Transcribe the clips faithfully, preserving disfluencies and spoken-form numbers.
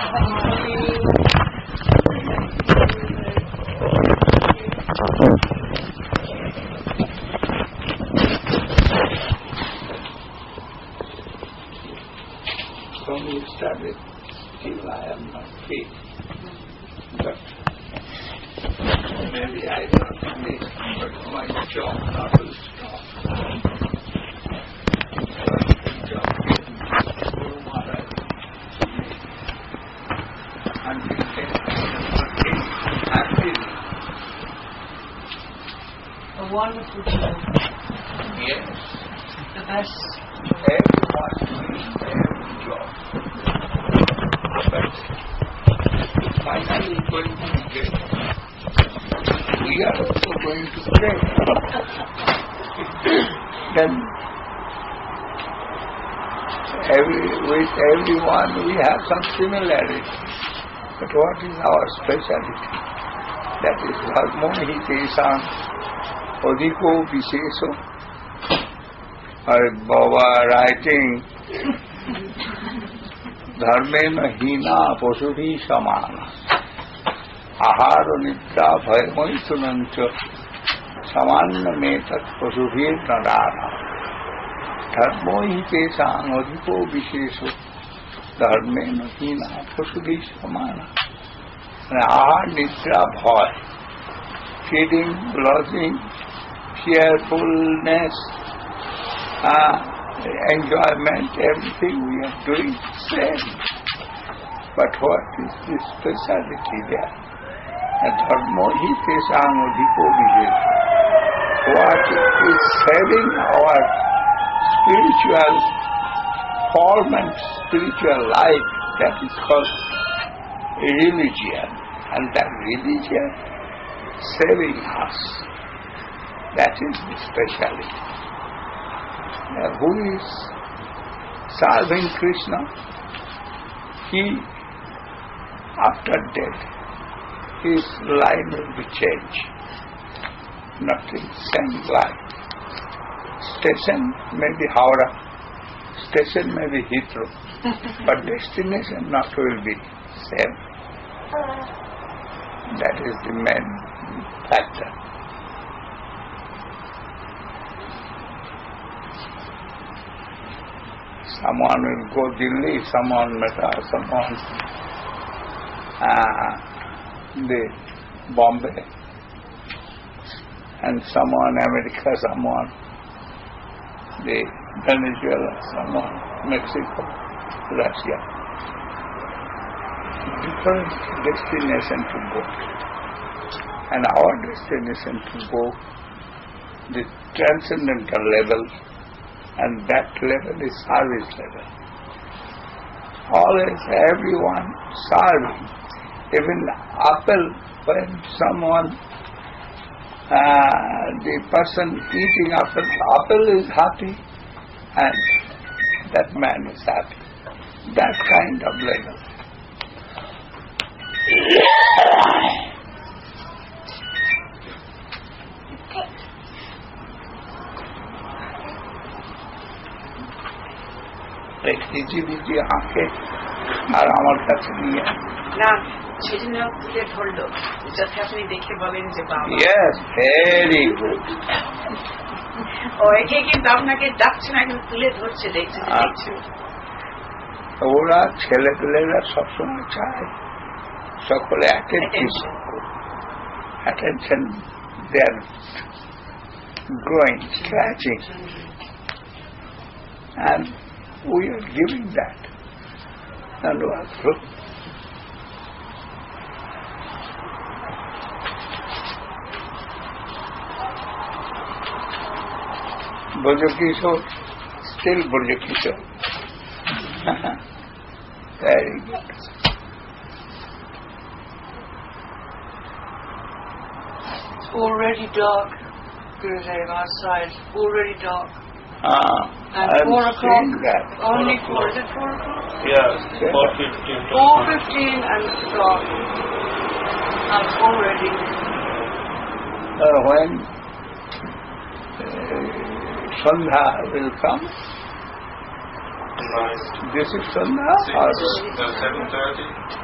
From the started, still I am not fit. But maybe I don't need, but my job not will stop. Job Guru Maharaj until then happy. A wonderful job. Yes. The best. Everyone doing their job. But finally going to get. We are also going to pray. Then every, with everyone we have some similarity. But what is our speciality? That is dharmo hi tesam adhiko vishesho. Or Baba writing dharmena hina pasubhi samana ahara nidra bhayamaitunancha samanna metat pasubhir nadara dharmo hi tesang adhiko vishesho dharmena hina pasubhi samana ahara nidra bhay feeding, lodging, cheerfulness, Uh, enjoyment, everything we are doing same. But what is the speciality there? Dharmo hi tesang adhiko vishesho. What is saving our spiritual form and spiritual life, that is called religion. And that religion saving us. That is the speciality. Uh, who is serving Krishna, he, after death, his line will be changed. Nothing, same line. Station may be Howrah, station may be Heathrow, but destination not will be same. That is the main factor. Someone will go Delhi, someone Madras, someone uh, the Bombay, and someone America, someone the Venezuela, someone Mexico, Russia. Different destination to go. And our destination to go, the transcendental level, and that level is service level. Always everyone serving. Even apple, when someone, uh, the person eating apple, apple is happy and that man is happy. That kind of level. ভিজি ভিজি আঁকে আর আমার কাছে নিয়ে না সেজন্য তুলে ধরলো যাতে আপনি দেখে বলেন যে বাবা ইয়েস ভেরি গুড ও একে কিন্তু আপনাকে ডাকছে না কিন্তু তুলে ধরছে দেখছে দেখছে ওরা ছেলেপেলেরা সবসময় চায় সকলে attention attention they are growing scratching and we are giving that. And also, Bhajakishore, still Bhajakishore. Very good. It's already dark, Gurudev, outside. Already dark. Ah, and I'm four o'clock. That. Only four. Is it four o'clock? Yes, four fifteen. Four fifteen and it's dark. And already. Uh, when uh, Sandha will come, night. This is Sandhya or seven thirty.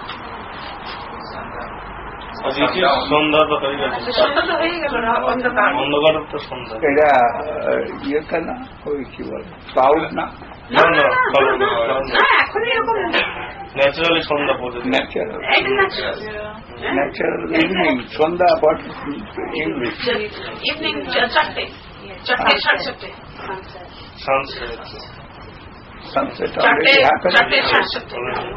This is Sandhya to হয়ে গেছে। সন্ধ্যা তো হয়ে গেল না, অন্ধকার। অন্ধকারের তো সন্ধ্যা। এটা ইয়েটা না, ওই কি বলে ক্লাউড না? না না, না এখন এরকম ন্যাচারালি সন্ধ্যা পড়ে। ন্যাচারাল ন্যাচারাল ন্যাচারাল ইভিনিং সন্ধ্যা, বাট ইংলিশ ইভিনিং চারটে চারটে সাড়ে চারটে সানসেট sunset চারটে already happened. চারটে সাড়ে চারটে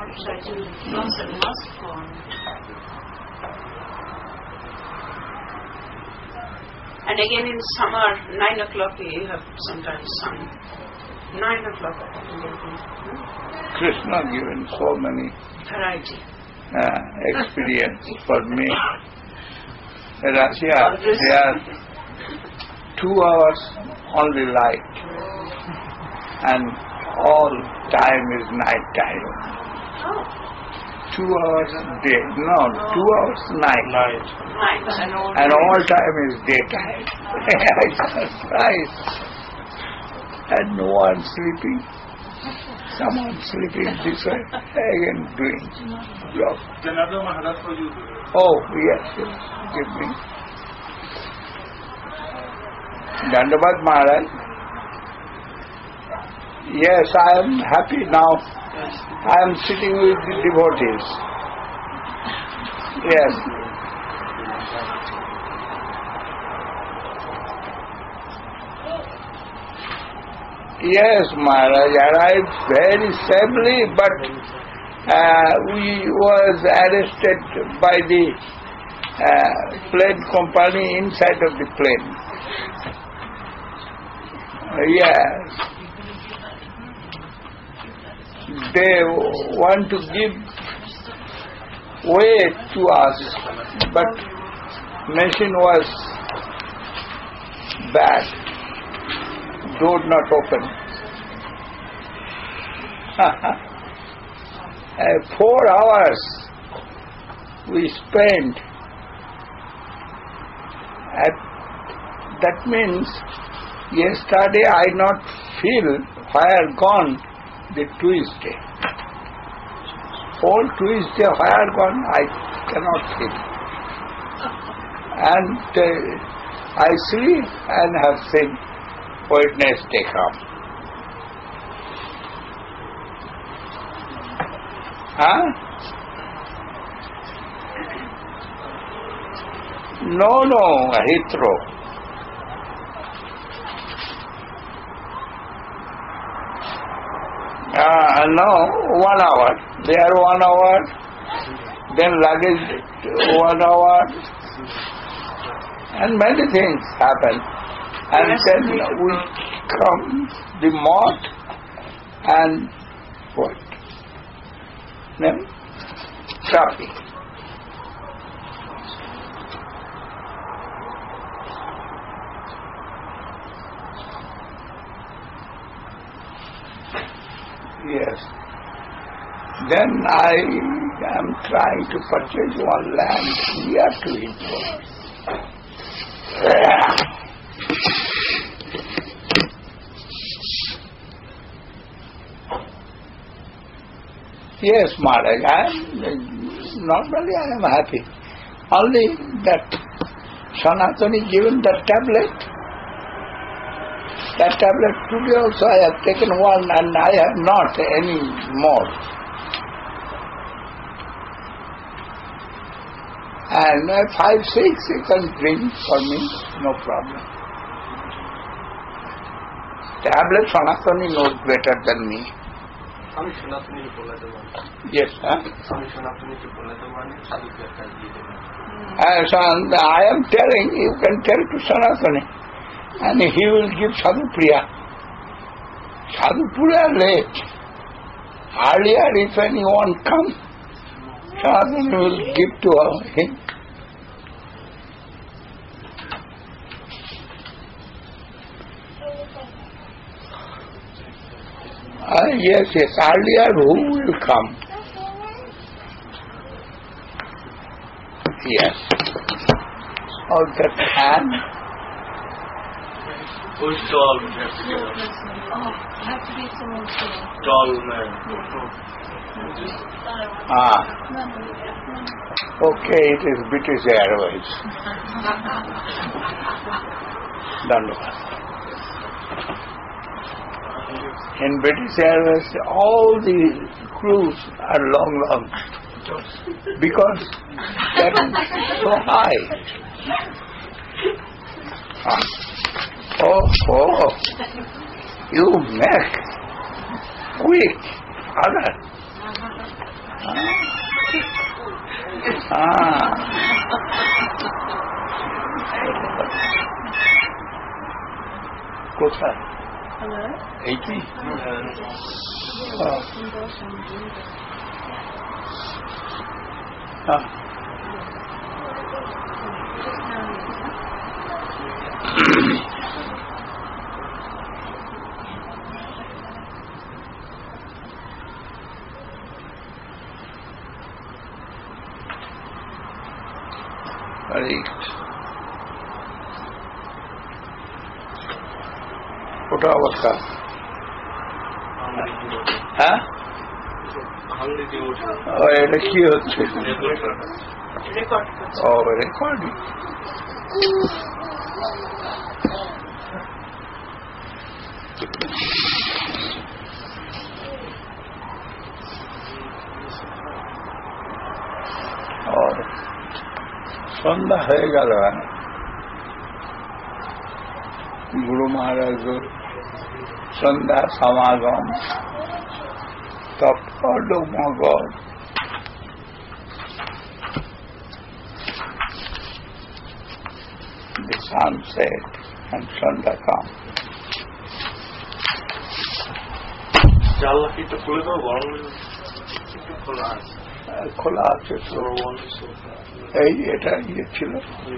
And again in summer, nine o'clock you have sometimes sun. Nine o'clock. Krishna given so many Variety. uh, experience for me. Russia, they are two hours only light, and all time is night time. Oh, Two hours day, no, two hours night, night. night and all. and all time is daytime. It's nice, and no one sleeping. Someone sleeping this way, again doing job. Another Maharaj for you. Oh, yes, yes, give me. Dandabad Maharaj. Yes, I am happy now. I am sitting with the devotees. Yes. Yes, Maharaj arrived very safely, but uh, we was arrested by the uh, plane company inside of the plane. Uh, yes. They want to give way to us, but machine was bad. Door not open. uh, four hours we spent. At, that means yesterday I not feel where gone the Tuesday. Whole Tuesday where gone I cannot feel. And uh, I sleep and have seen Wednesday come. Huh? No, no, Heathrow. Uh, no, one hour. There one hour, then luggage one hour, and many things happen. And then we come, the moth and what? Then traffic. Yes. Then I am trying to purchase one land near to it. Yes, Maharaj, I am, normally I am happy. Only that Sanatani given that tablet. That tablet today also I have taken one and I have not any more. And uh, five, six you can bring for me, no problem. Tablet Sanatani knows better than me. আমি সনাতনীকে বলে দেবো। Yes, huh? আমি সনাতনীকে বলে দেবো, আমি সাধুকে একটা দিয়ে দেবো। Uh, so I am telling, you can tell to Sanatani, and he will give Sadhupriya. Sadhupriya late. Earlier, if anyone comes, Sanatani will give to him. Uh, yes, yes, earlier who will come? Yes. Or that hand. Who's tall? Oh, have to be someone tall. Tall man. Ah. Okay, it is British Airways. Dandavad. In British Airways, all the crews are long, long. Because that is so high. Ah. Oh, oh. You make quick. Other. Ah. কোথায়? এইটি? হ্যাঁ। ওটা আবার কার? হ্যাঁ, এটা কি হচ্ছে? ও recording. সন্ধ্যা হয়ে গেল। গুরু মহারাজ সন্ধ্যা সমাগম তৎপর the sunset and Sandhya come. জানলা কি তো খুলে দাও, গরম খোলা আছে। খোলা আছে তো, এই এটা ইয়ে ছিল।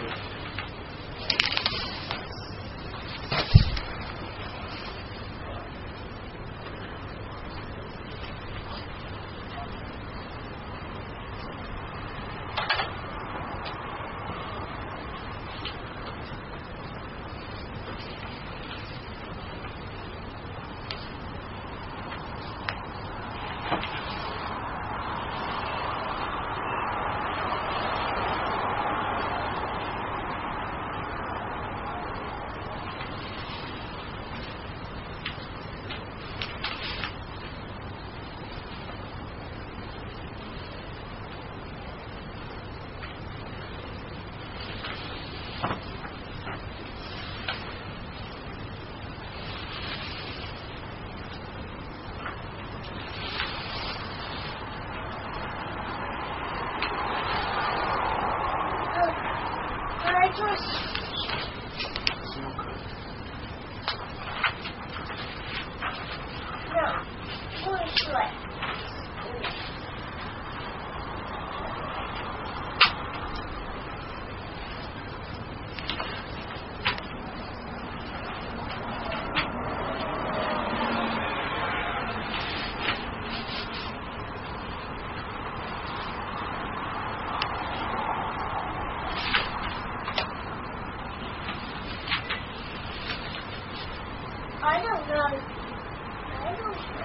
I don't know. I don't know.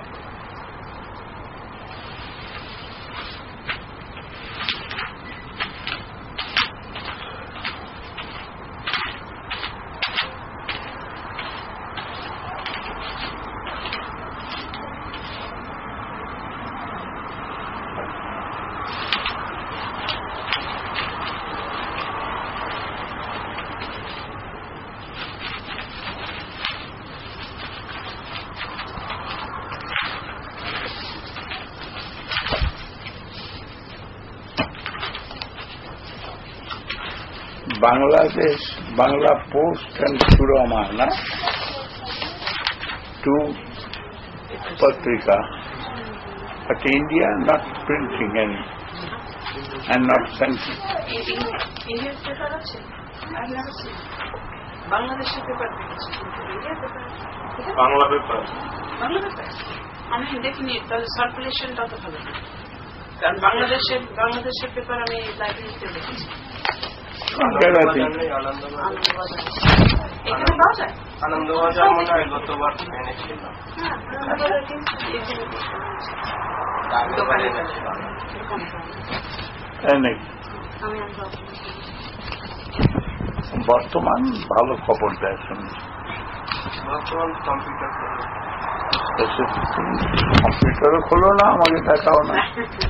Bangladesh, Bangla Post and Surama, na? Two Patrika. But India not printing any and not sending. Indian paper আছে? I've never seen. বাংলাদেশের পেপার দেখেছি, ইন্ডিয়ার paper. Bangla paper. Bangla paper আমি দেখিনি, তাহলে সার্কুলেশনটা তো ভালো না। কারণ বাংলাদেশের বাংলাদেশের পেপার আমি লাইব্রেরিতে দেখেছি। জায়গাতে আনন্দবাজার এখানে পাওয়া যায়। আনন্দবাজার মনে হয় গতবার এনেছিল, দোকানে গেছিল। তাই নাকি? বর্তমান ভালো খবর দেয় শুনছি। বর্তমান কম্পিউটার কম্পিউটারও খোলো না, আমাকে দেখাও না।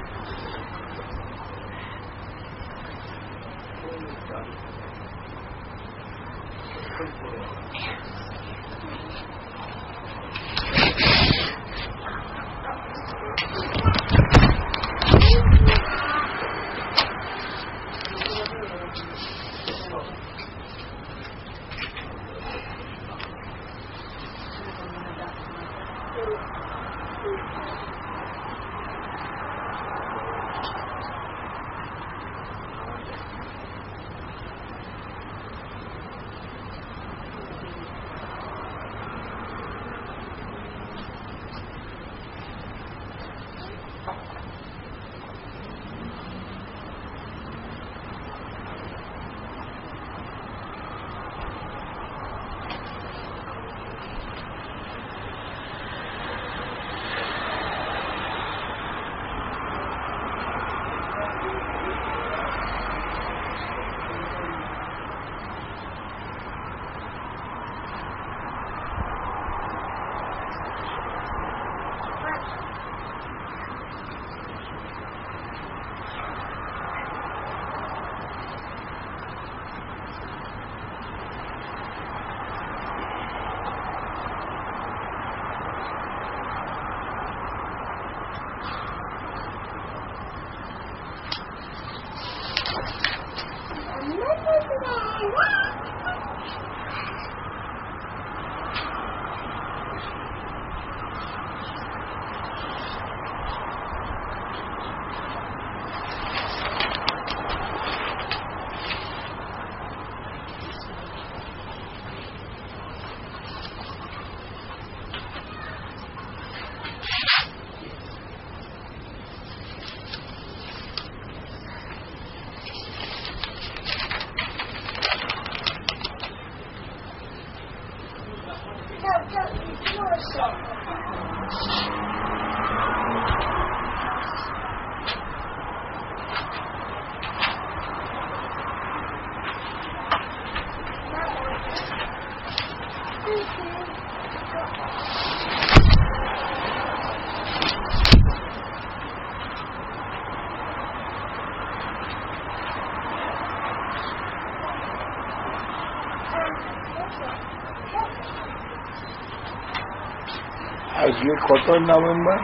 আজকে কত নভেম্বর?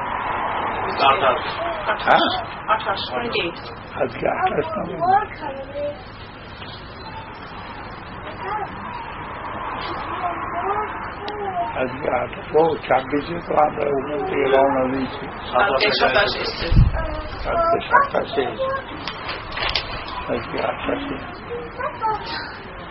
আঠাশ টোয়েন্টি এইট আজকে আঠাশ নভেম্বর। আজকে আঠাশ ও ছাব্বিশে তো আমরা ওখান থেকে রওনা দিয়েছি। সাতাশে আজকে সাতাশে, আজকে আঠাশে।